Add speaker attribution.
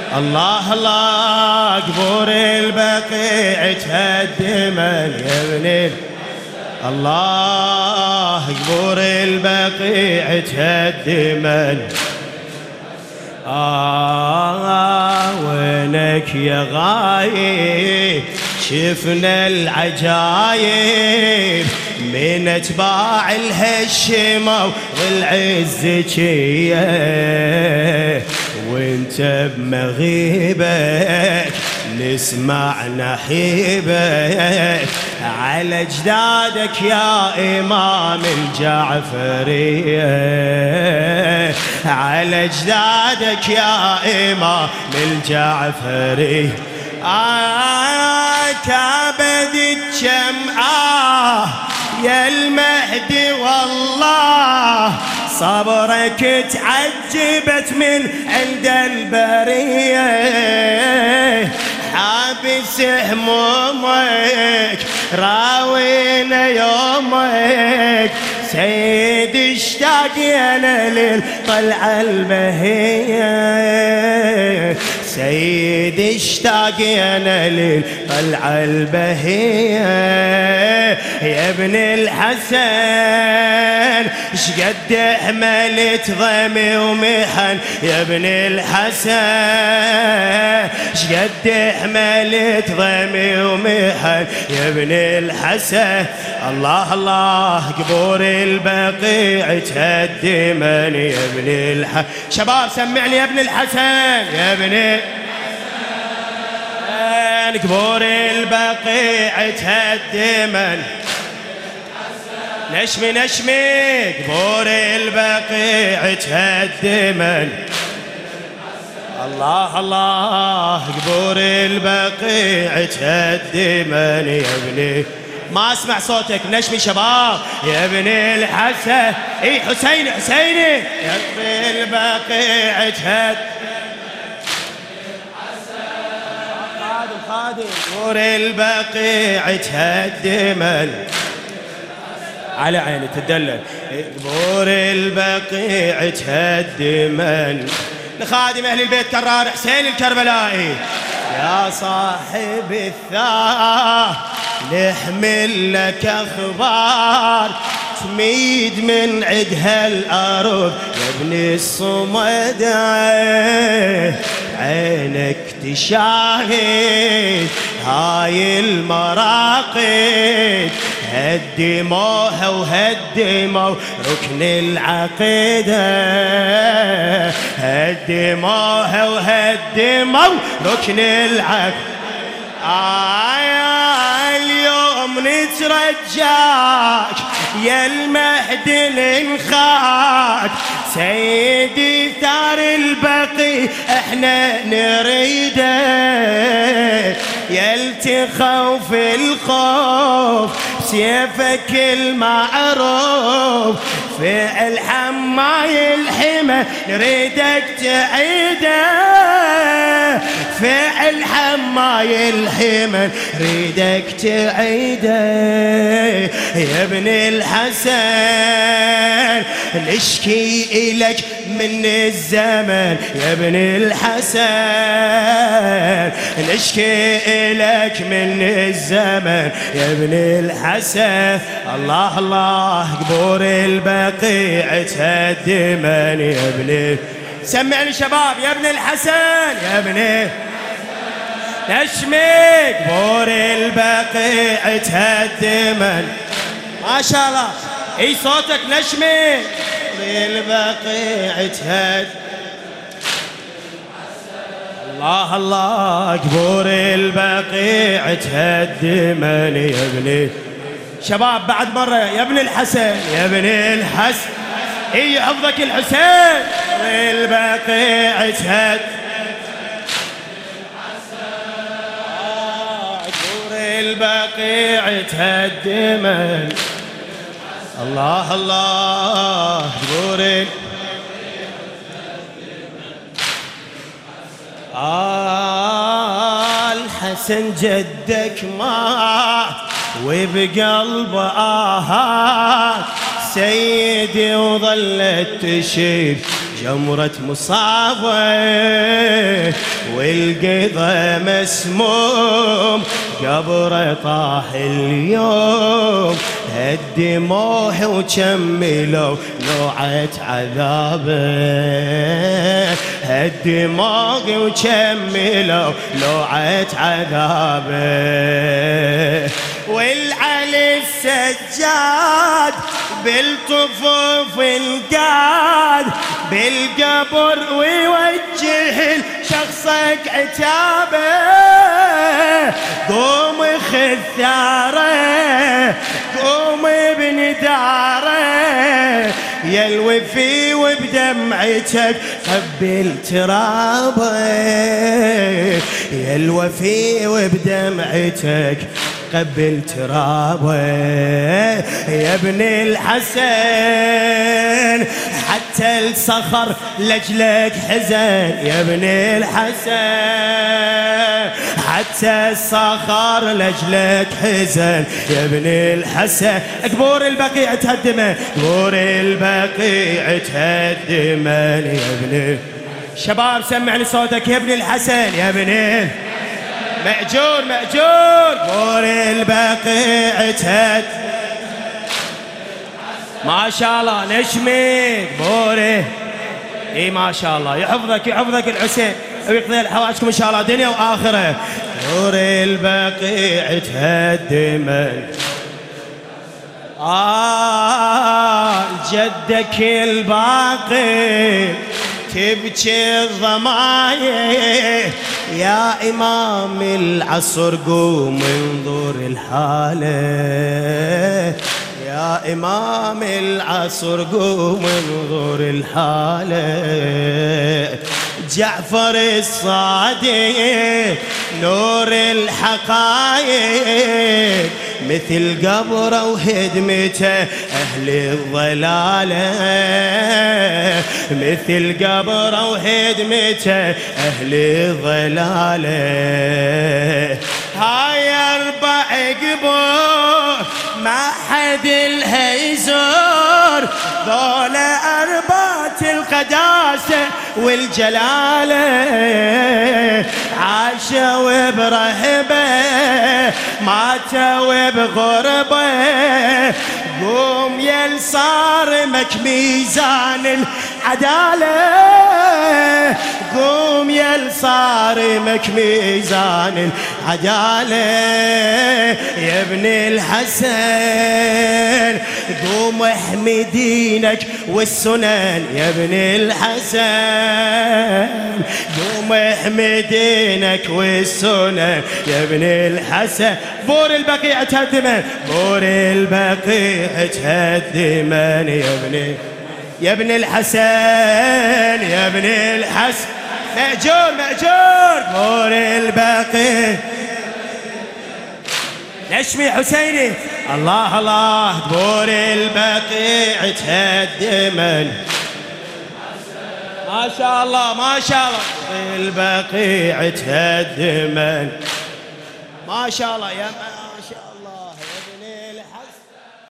Speaker 1: الله الله قبور البقيع تهدمن يا ابن الله قبور البقيع تهدمن وينك يا غايب شفنا العجايب من اتباع الهشمة والعزكية وانت بمغيبك نسمع نحيبك على جدادك يا إمام الجعفرية على جدادك يا إمام الجعفرية كابد الشمعة يا المهدي والله صبرك تعجبت من عند البرية حابس همومك راوينا يومك سيد اشتاقنا للطلعة البهية سيد اشتاقنا للطلعة البهية يا ابن الحسن شقد حملت ضمي ومحن يا ابن الحسن شقد حملت ضمي ومحن يا ابن الحسن الله الله قبور البقيع تهدمن يا ابن الحسن شباب سمعني يا ابن الحسن يا ابن الحسن قبور البقيع تهدمن نشمي نشمي قبور البقيع تهدمن الله الله قبور البقيع تهدمن يا ابني ما اسمع صوتك نشمي شباب يا ابن الحسن اي حسيني حسيني يا ابن البقيع تهدمن خادم قبور البقيع تهدمن على عيني تدلل قبور البقيع تهدمن لخادم أهل البيت كرار حسين الكربلائي يا صاحب الثار نحمل لك أخبار تميد من عدها الأرض يا ابن الصمد عينك تشاهد هاي المراقد هدموها وهدموا ركن العقيدة هدموها وهدموا ركن العقيدة اليوم نترجاك يا المهدي الانخاك سيدي ثار البقي احنا نريده يا التخوف الخوف سيفك المعروف فعل حماي الحمى نريدك تعيده فعل حماي الحمى نريدك تعيده يا ابن الحسن نشكي إلك من الزمن يا ابن الحسن نشكي إلك من الزمن يا ابن الحسن الله الله قبور البقيع تهدمن يا ابن سمعني شباب يا ابن الحسن يا ابن نشمي قبور البقيع تهدمن ما شاء الله اي صوتك نشمي البقيع تهدمن الله الله قبور البقيع تهدمن يا ابني شباب بعد مرة يا ابن الحسن يا ابن الحسن اي حفظك الحسين البقيع تهدمن قبور البقيع تهدمن الله الله قبور الحسن جدك مات وبقلبه آهات سيدي وظلت تشيب جمرة مصابة والقضا مسموم قبره طاح اليوم هدموه وكملوا نوعة عذابه هدموه وكملوا نوعة عذابه والعلي السجاد بالطفوف انقاد بالقبر ويوجه شخصك عتابه قوم خذ ثاره قوم ابن داره يا الوفي وبدمعتك قبل ترابه يا الوفي وبدمعتك قبل ترابه يا ابن الحسن حتى الصخر لجلك حزن يا ابن الحسن حتى الصخر لجلك حزن يا ابن الحسن قبور البقيع تهدمه قبور البقيع تهدمه يا ابن شباب سمعني صوتك يا ابن الحسن يا ابن مأجور مأجور قبور البقيع تهد ما شاء الله نشمي قبوره اي ما شاء الله يحفظك يحفظك الحسين ويقضي حوائجكم ان شاء الله دنيا واخره قبور البقيع تهدم جدك الباقي تبكي الضماير يا إمام العصر قوم انظر الحالة يا إمام العصر قوم انظر الحالة جعفر الصادق نور الحقائق مثل قبره وهدمته أهل الضلالة مثل قبره وهدمته أهل الضلالة هاي 4 قبور ما حد الهيزور ذولا 4 القداسة والجلالة عاشوا برهبة ماتوا بغربة قوم يل صارمك ميزان العدالة قوم يل صارمك ميزان العدالة يا ابن الحسن قوم احمي دينك والسنن يا ابن الحسن قوم احمي دينك والسنن يا ابن الحسن بور البقيع تهدمن بور البقيع تهدمن يا ابن الحسن يا ابن الحسن مأجور مأجور بور البقيع نشمي حسيني الله الله بور البقيع تهدمن ما شاء الله ما شاء الله البقيع تهدمن ما شاء الله يا